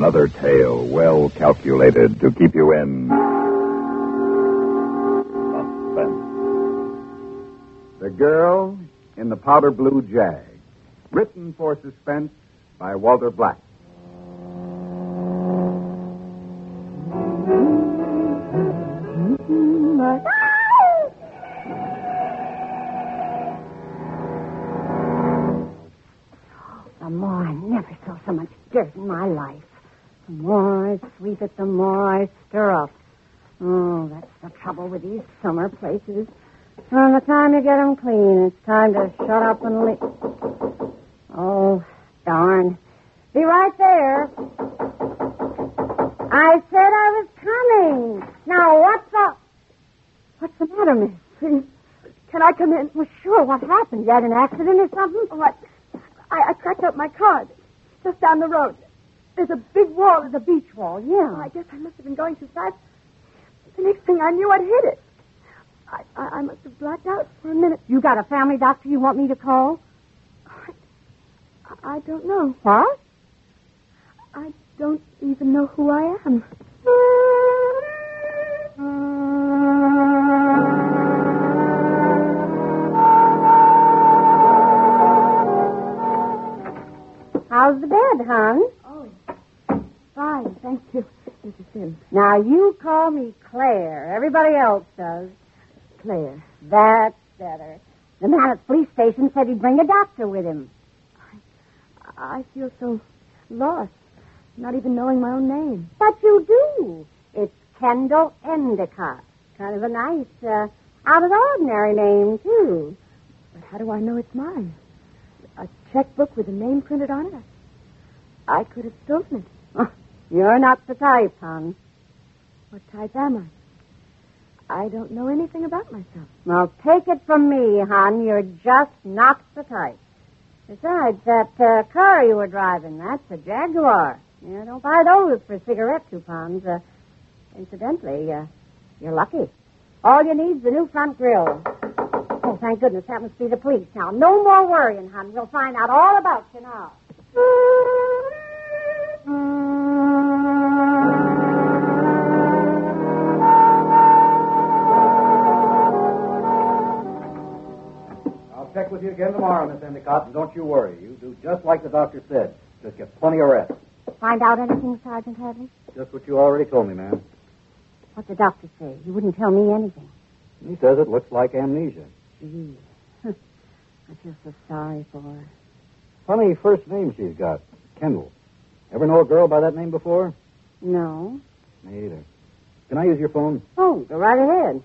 Another tale well calculated to keep you in suspense. The Girl in the Powder Blue Jag. Written for suspense by Walter Black. I never saw so much dirt in my life. The more I sweep it, the more I stir up. Oh, that's the trouble with these summer places. By the time you get them clean, it's time to shut up and leave. Oh, darn. Be right there. I said I was coming. Now, what's the matter, miss? Please, can I come in? Well, sure. What happened? You had an accident or something? Oh, I cracked up my car just down the road. There's a big wall. The beach wall, yeah. Oh, I guess I must have been going too fast. The next thing I knew, I'd hit it. I must have blacked out for a minute. You got a family doctor you want me to call? I don't know. What? I don't even know who I am. How's the bed, hon? Oh, fine, thank you, Mrs. Sims. Now, you call me Claire. Everybody else does. Claire. That's better. The man at the police station said he'd bring a doctor with him. I feel so lost, not even knowing my own name. But you do. It's Kendall Endicott. Kind of a nice, out of the ordinary name, too. But how do I know it's mine? A checkbook with a name printed on it? I could have stolen it. Oh, you're not the type, hon. What type am I? I don't know anything about myself. Well, take it from me, hon. You're just not the type. Besides, that car you were driving, that's a Jaguar. You don't buy those for cigarette coupons. Incidentally, you're lucky. All you need's the new front grille. Oh, thank goodness, that must be the police. Now, no more worrying, hon. We'll find out all about you now. I'll check with you again tomorrow, Miss Endicott, and don't you worry. You do just like the doctor said. Just get plenty of rest. Find out anything, Sergeant Hadley? Just what you already told me, ma'am. What'd the doctor say? He wouldn't tell me anything. He says it looks like amnesia. Gee. I feel so sorry for her. Funny first name she's got. Kendall. Ever know a girl by that name before? No. Me either. Can I use your phone? Oh, go right ahead.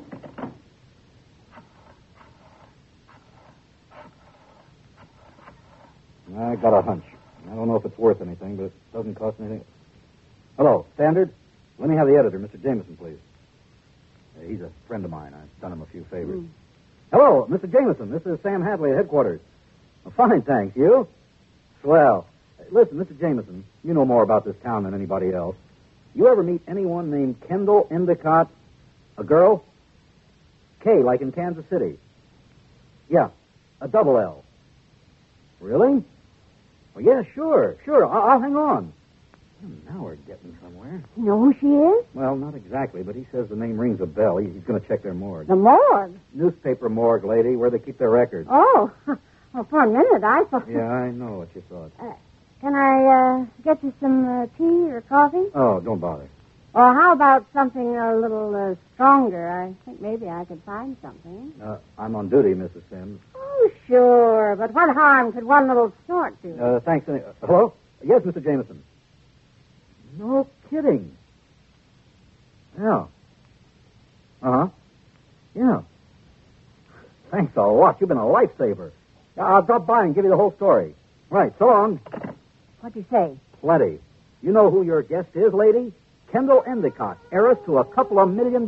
I got a hunch. I don't know if it's worth anything, but it doesn't cost anything. Hello, Standard? Let me have the editor, Mr. Jameson, please. He's a friend of mine. I've done him a few favors. Hello, Mr. Jameson. This is Sam Hadley at headquarters. Fine, thanks. You? Swell. Listen, Mr. Jameson, you know more about this town than anybody else. You ever meet anyone named Kendall Endicott? A girl? K, like in Kansas City. Yeah, a double L. Really? Well, yeah, sure. I'll hang on. Now we're getting somewhere. You know who she is? Well, not exactly, but he says the name rings a bell. He's going to check their morgue. The morgue? Newspaper morgue, lady, where they keep their records. Oh, well, for a minute I thought... Yeah, I know what you thought. Can I get you some tea or coffee? Oh, don't bother. Or how about something a little stronger? I think maybe I could find something. I'm on duty, Mrs. Sims. Oh, sure, but what harm could one little snort do? Thanks. Hello? Yes, Mr. Jameson. No kidding. Yeah. Uh-huh. Yeah. Thanks a lot. You've been a lifesaver. I'll drop by and give you the whole story. Right, so long. What'd you say? Plenty. You know who your guest is, lady? Kendall Endicott, heiress to a couple of $1 million.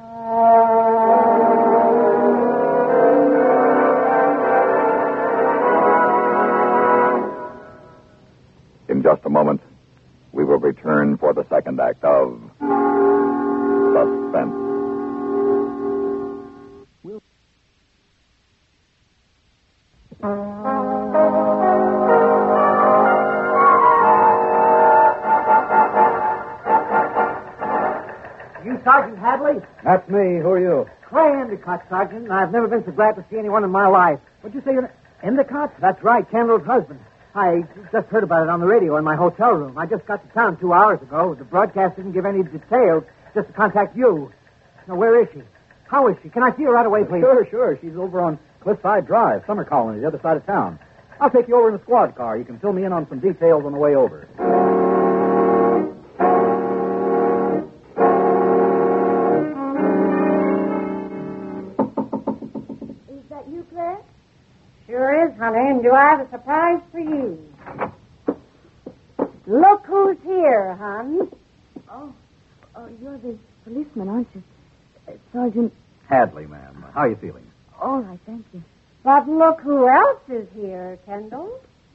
In just a moment, we will return for the second act of Suspense. Sergeant Hadley? That's me. Who are you? Clay Endicott, Sergeant. I've never been so glad to see anyone in my life. What'd you say your name? Endicott? That's right, Kendall's husband. I just heard about it on the radio in my hotel room. I just got to town 2 hours ago. The broadcast didn't give any details, just to contact you. Now, where is she? How is she? Can I see her right away, please? Sure. She's over on Cliffside Drive, Summer Colony, the other side of town. I'll take you over in the squad car. You can fill me in on some details on the way over. Is that you, Claire? Sure is, honey, and do I have a surprise for you? Look who's here, hon. Oh, you're the policeman, aren't you? Sergeant. Hadley, ma'am. How are you feeling? All right, thank you. But look who else is here, Kendall.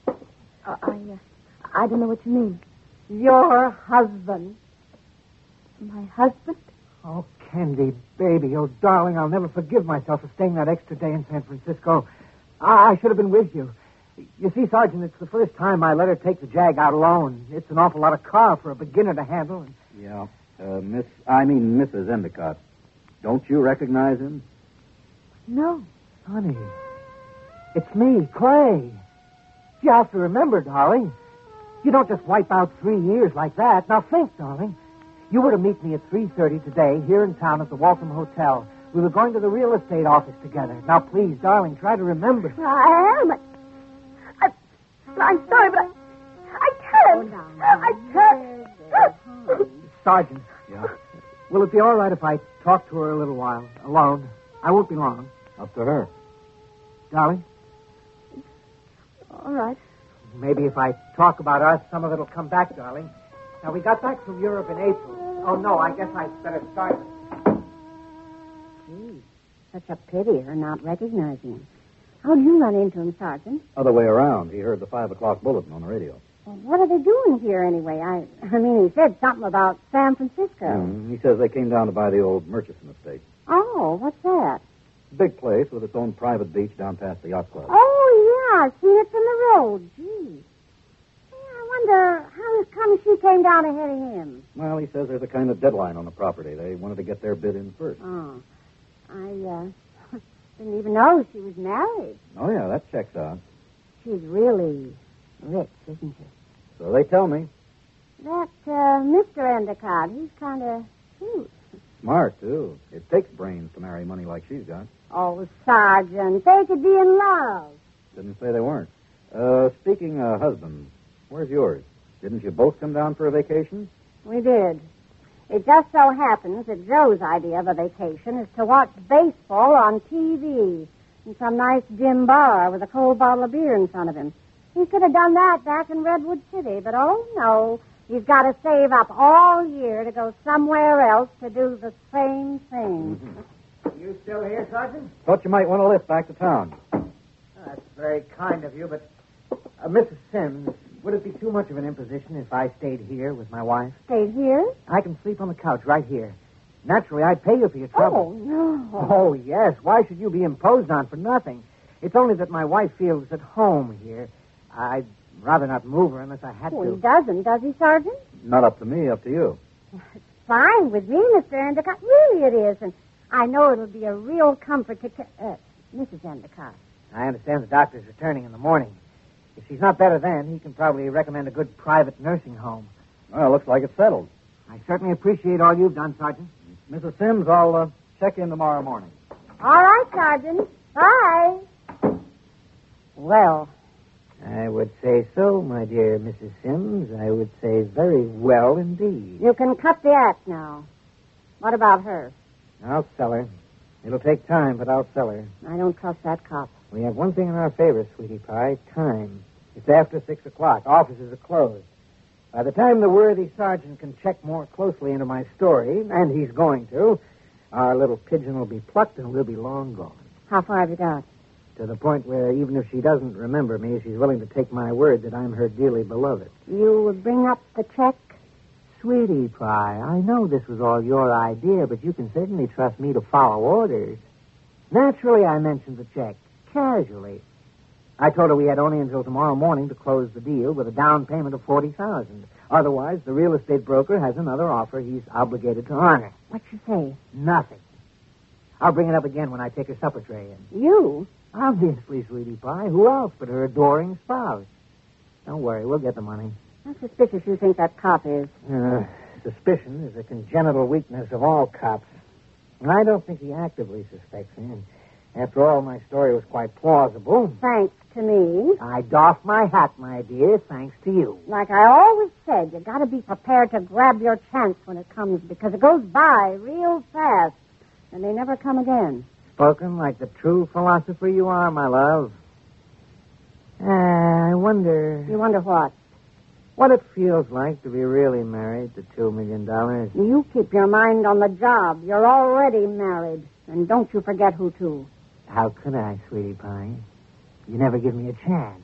I don't know what you mean. Your husband. My husband? Oh, Candy, baby. Oh, darling, I'll never forgive myself for staying that extra day in San Francisco. I should have been with you. You see, Sergeant, it's the first time I let her take the Jag out alone. It's an awful lot of car for a beginner to handle. Yeah. Mrs. Endicott. Don't you recognize him? No. Honey, it's me, Clay. You have to remember, darling. You don't just wipe out 3 years like that. Now think, darling. You were to meet me at 3:30 today here in town at the Waltham Hotel. We were going to the real estate office together. Now, please, darling, try to remember. I am. I'm sorry, but I can't. I can't. Sergeant. Yeah. Will it be all right if I talk to her a little while, alone? I won't be long. Up to her. Darling? All right. Maybe if I talk about us, some of it'll come back, darling. Now, we got back from Europe in April. Oh, no, I guess I'd better start. Gee, such a pity her not recognizing him. How'd you run into him, Sergeant? Other way around. He heard the 5 o'clock bulletin on the radio. Well, what are they doing here anyway? I mean, he said something about San Francisco. He says they came down to buy the old Murchison estate. Oh, what's that? Big place with its own private beach down past the yacht club. Oh, yeah, I've seen it from the road. Gee. Hey, I wonder how it comes she came down ahead of him. Well, he says there's a kind of deadline on the property. They wanted to get their bid in first. Oh, I didn't even know she was married. Oh, yeah, that checks out. She's really rich, isn't she? So they tell me. That Mr. Endicott, he's kind of cute. Smart, too. It takes brains to marry money like she's got. Oh, Sergeant, they could be in love. Didn't say they weren't. Speaking of husbands, where's yours? Didn't you both come down for a vacation? We did. It just so happens that Joe's idea of a vacation is to watch baseball on TV in some nice dim bar with a cold bottle of beer in front of him. He could have done that back in Redwood City, but oh no, he's got to save up all year to go somewhere else to do the same thing. Mm-hmm. You still here, Sergeant? Thought you might want to lift back to town. That's very kind of you, but Mrs. Sims, would it be too much of an imposition if I stayed here with my wife? Stayed here? I can sleep on the couch right here. Naturally, I'd pay you for your trouble. Oh, no. Oh, yes. Why should you be imposed on for nothing? It's only that my wife feels at home here. I'd rather not move her unless I had Oh, to. he doesn't, does he, Sergeant? Not up to me, up to you. It's fine with me, Mr. Endicott. Really it is, and I know it'll be a real comfort to... Mrs. Endicott. I understand the doctor's returning in the morning. If she's not better then, he can probably recommend a good private nursing home. Well, looks like it's settled. I certainly appreciate all you've done, Sergeant. Mrs. Sims, I'll check in tomorrow morning. All right, Sergeant. Bye. Well, I would say so, my dear Mrs. Sims. I would say very well indeed. You can cut the act now. What about her? I'll sell her. It'll take time, but I'll sell her. I don't trust that cop. We have one thing in our favor, sweetie pie, time. It's after 6 o'clock. Offices are closed. By the time the worthy sergeant can check more closely into my story, and he's going to, our little pigeon will be plucked and we'll be long gone. How far have you got? To the point where even if she doesn't remember me, she's willing to take my word that I'm her dearly beloved. You would bring up the check? Sweetie pie, I know this was all your idea, but you can certainly trust me to follow orders. Naturally, I mentioned the check. Casually. I told her we had only until tomorrow morning to close the deal with a down payment of $40,000. Otherwise, the real estate broker has another offer he's obligated to honor. What'd she say? Nothing. I'll bring it up again when I take her supper tray in. You? Obviously, sweetie pie. Who else but her adoring spouse? Don't worry, we'll get the money. How suspicious you think that cop is? Suspicion is a congenital weakness of all cops. And I don't think he actively suspects me. And after all, my story was quite plausible. Thanks to me. I doff my hat, my dear, thanks to you. Like I always said, you got to be prepared to grab your chance when it comes, because it goes by real fast, and they never come again. Spoken like the true philosopher you are, my love. I wonder... You wonder what? What it feels like to be really married to $2 million. You keep your mind on the job. You're already married. And don't you forget who to. How could I, sweetie pie? You never give me a chance.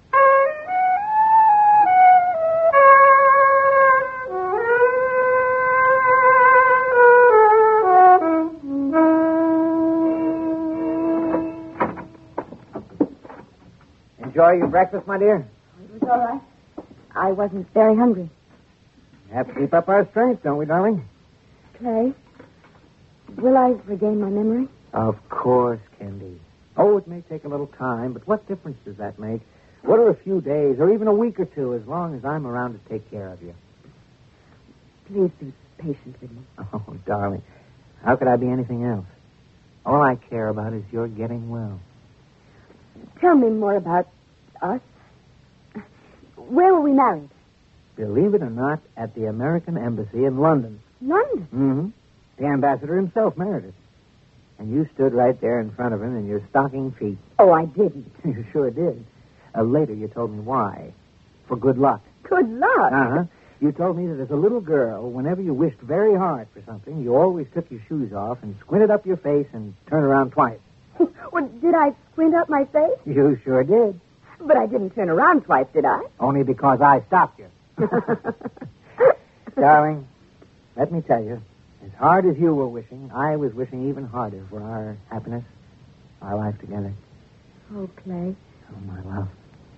Enjoy your breakfast, my dear? It was all right. I wasn't very hungry. Have to keep up our strength, don't we, darling? Clay, will I regain my memory? Of course, Candy. Oh, it may take a little time, but what difference does that make? What are a few days or even a week or two as long as I'm around to take care of you? Please be patient with me. Oh, darling, how could I be anything else? All I care about is your getting well. Tell me more about us. Where were we married? Believe it or not, at the American Embassy in London. London? Mm-hmm. The ambassador himself married us. And you stood right there in front of him in your stocking feet. Oh, I didn't. You sure did. Later, you told me why. For good luck. Good luck? Uh-huh. You told me that as a little girl, whenever you wished very hard for something, you always took your shoes off and squinted up your face and turned around twice. Well, did I squint up my face? You sure did. But I didn't turn around twice, did I? Only because I stopped you. Darling, let me tell you, as hard as you were wishing, I was wishing even harder for our happiness, our life together. Oh, Clay. Oh, my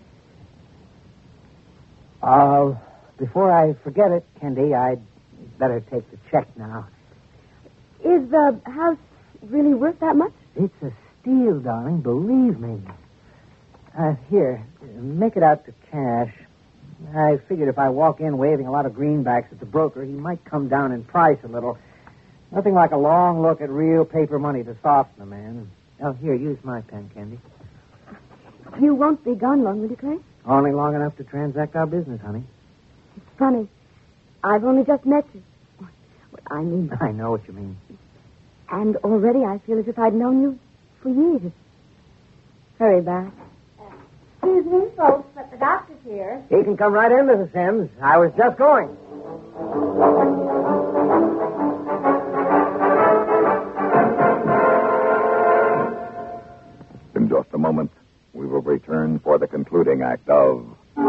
love. Before I forget it, Candy, I'd better take the check now. Is the house really worth that much? It's a steal, darling, believe me. Here, make it out to cash. I figured if I walk in waving a lot of greenbacks at the broker, he might come down in price a little. Nothing like a long look at real paper money to soften a man. Oh, here, use my pen, Candy. You won't be gone long, will you, Clay? Only long enough to transact our business, honey. It's funny. I've only just met you. I mean... I know what you mean. And already I feel as if I'd known you for years. Hurry back. Excuse me, folks, but the doctor's here. He can come right in, Mrs. Sims. I was just going. In just a moment, we will return for the concluding act of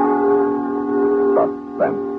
Suspense.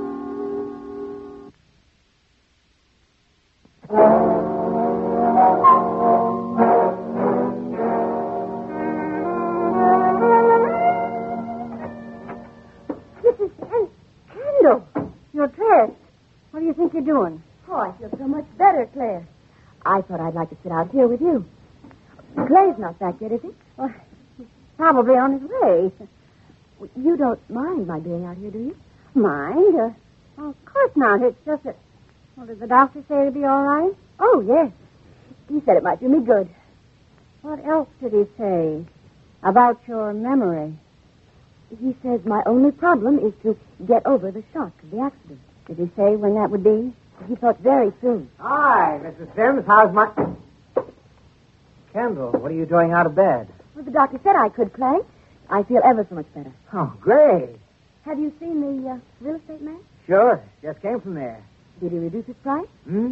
Mrs. Kendall, you're dressed. What do you think you're doing? Oh, I feel so much better, Claire. I thought I'd like to sit out here with you. Clay's not back yet, is he? Well, he's probably on his way. You don't mind my being out here, do you? Mind? Well, of course not. It's just that... Well, did the doctor say it'd be all right? Oh, yes. He said it might do me good. What else did he say about your memory? He says my only problem is to get over the shock of the accident. Did he say when that would be? He thought very soon. Hi, Mrs. Sims. How's my... Kendall, what are you doing out of bed? Well, the doctor said I could, Clay. I feel ever so much better. Oh, great. Have you seen the real estate man? Sure. Just came from there. Did he reduce his price?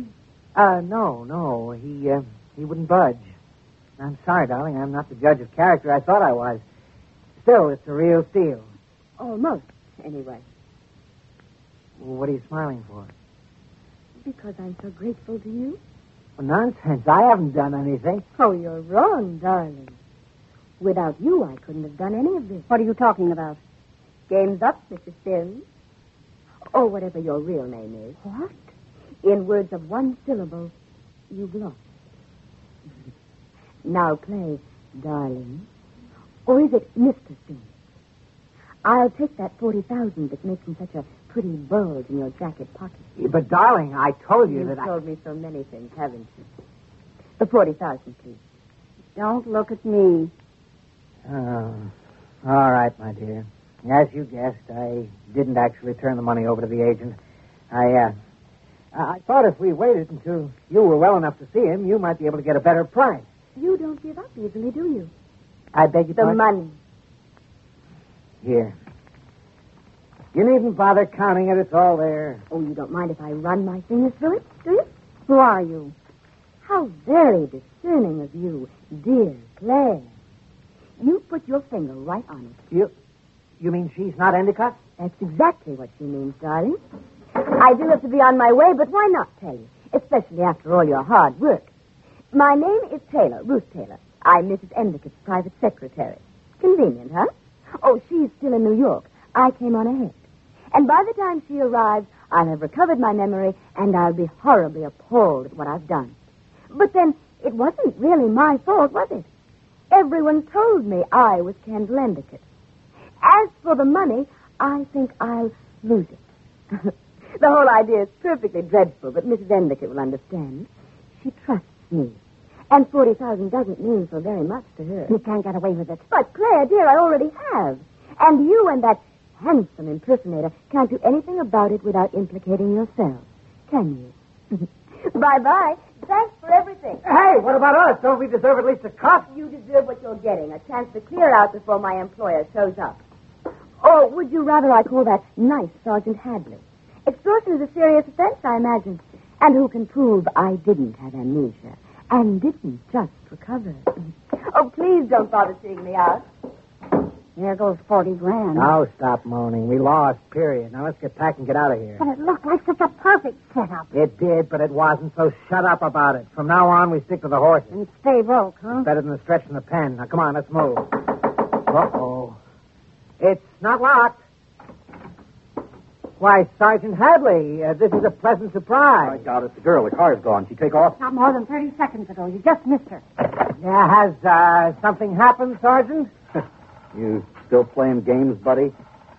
No. He wouldn't budge. I'm sorry, darling. I'm not the judge of character I thought I was. Still, it's a real steal. Almost, anyway. What are you smiling for? Because I'm so grateful to you. Well, nonsense. I haven't done anything. Oh, you're wrong, darling. Without you, I couldn't have done any of this. What are you talking about? Game's up, Mr. Sims. Or whatever your real name is. What? In words of one syllable, you've lost. Now play, darling. Or is it Mr. Spence? I'll take that 40,000 that's making such a pretty bulge in your jacket pocket. But, darling, I told you You've that told me so many things, haven't you? The 40,000, please. Don't look at me. Oh, all right, my dear. As you guessed, I didn't actually turn the money over to the agent. I thought if we waited until you were well enough to see him, you might be able to get a better price. You don't give up easily, do you? I beg your The pardon? money. Here. You needn't bother counting it. It's all there. Oh, you don't mind if I run my fingers through it, do you? Who are you? How very discerning of you, dear Claire. You put your finger right on it. You mean she's not Endicott? That's exactly what she means, darling. I do have to be on my way, but why not tell you? Especially after all your hard work. My name is Taylor, Ruth Taylor. I'm Mrs. Endicott's private secretary. Convenient, huh? Oh, she's still in New York. I came on ahead. And by the time she arrives, I'll have recovered my memory, and I'll be horribly appalled at what I've done. But then, it wasn't really my fault, was it? Everyone told me I was Kendall Endicott. As for the money, I think I'll lose it. The whole idea is perfectly dreadful, but Mrs. Endicott will understand. She trusts me. And 40,000 doesn't mean so very much to her. You can't get away with it. But, Claire, dear, I already have. And you and that handsome impersonator can't do anything about it without implicating yourself. Can you? Bye-bye. Thanks for everything. Hey, what about us? Don't we deserve at least a cut? You deserve what you're getting, a chance to clear out before my employer shows up. Or would you rather I call that nice Sergeant Hadley? Extortion is a serious offense, I imagine. And who can prove I didn't have amnesia and didn't just recover? Oh, please don't bother seeing me out. There goes 40 grand. Now stop moaning. We lost, period. Now let's get packed and get out of here. But it looked like such a perfect setup. It did, but it wasn't, so shut up about it. From now on, we stick to the horses. And stay broke, huh? Better than the stretch in the pen. Now, come on, let's move. Uh-oh. It's not locked. Why, Sergeant Hadley, this is a pleasant surprise. I doubt it. The girl, the car's gone. She take off? Not more than 30 seconds ago. You just missed her. Yeah, has something happened, Sergeant? You still playing games, buddy?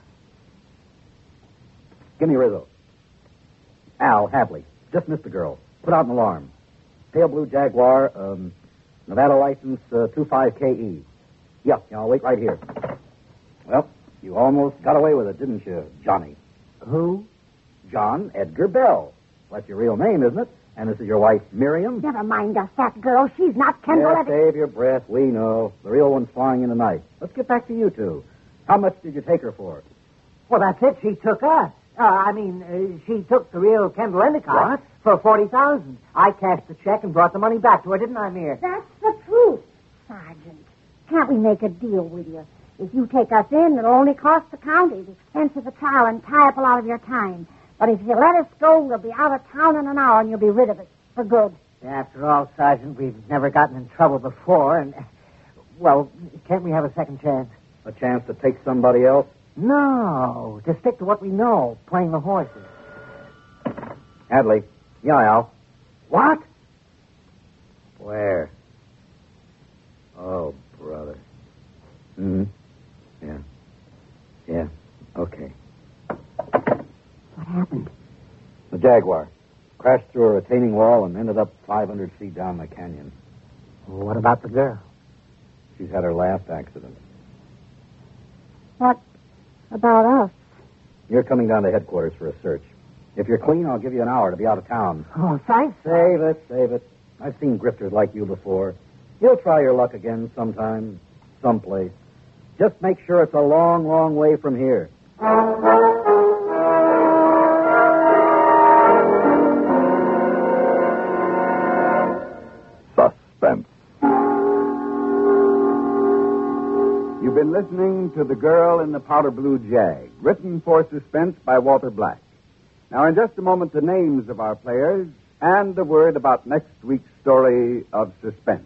Give me Rizzo. Al Hadley. Just missed the girl. Put out an alarm. Pale blue Jaguar, Nevada license 25KE. Yeah, I'll wait right here. Well, you almost got away with it, didn't you, Johnny? Who? John Edgar Bell. That's your real name, isn't it? And this is your wife, Miriam? Never mind us, that girl. She's not Kendall. Yeah, save your breath. We know. The real one's flying in tonight. Let's get back to you two. How much did you take her for? Well, that's it. She took us. She took the real Kendall Endicott. For 40,000. I cashed the check and brought the money back to her, didn't I, Mir? That's the truth, Sergeant. Can't we make a deal with you? If you take us in, it'll only cost the county the expense of the trial and tie up a lot of your time. But if you let us go, we'll be out of town in an hour and you'll be rid of it for good. After all, Sergeant, we've never gotten in trouble before, and, well, can't we have a second chance? A chance to take somebody else? No, to stick to what we know, playing the horses. Hadley. Yeah, Al. What? Where? Oh, brother. Mm-hmm. Yeah. Yeah. Okay. What happened? The Jaguar crashed through a retaining wall and ended up 500 feet down the canyon. What about the girl? She's had her last accident. What about us? You're coming down to headquarters for a search. If you're clean, I'll give you an hour to be out of town. Oh, thanks. Save it. I've seen grifters like you before. You'll try your luck again sometime, someplace. Just make sure it's a long, long way from here. Suspense. You've been listening to The Girl in the Powder Blue Jag, written for Suspense by Walter Black. Now, in just a moment, the names of our players and a word about next week's story of Suspense.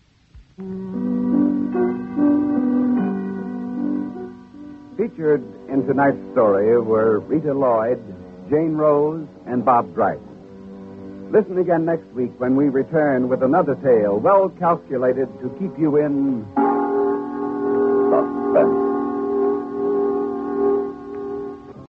Featured in tonight's story were Rita Lloyd, Jane Rose, and Bob Dryden. Listen again next week when we return with another tale well calculated to keep you in